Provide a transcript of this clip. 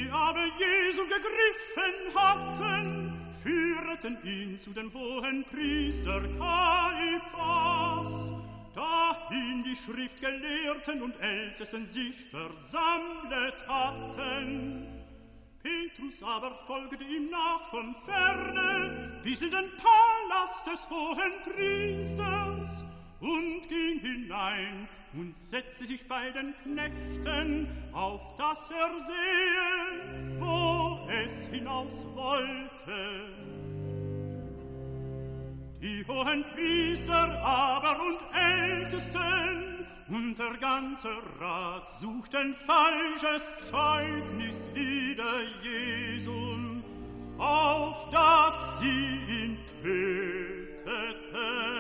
Die aber Jesu gegriffen hatten, führten ihn zu dem hohen Priester Kaiphas, dahin die Schriftgelehrten und Ältesten sich versammelt hatten. Petrus aber folgte ihm nach von ferne, bis in den Palast des hohen Priesters, und ging hinein und setzte sich bei den Knechten, auf dass sehe, wo es hinaus wollte. Die hohen Priester aber und Ältesten und der ganze Rat suchten falsches Zeugnis wider Jesum, auf dass sie ihn töteten.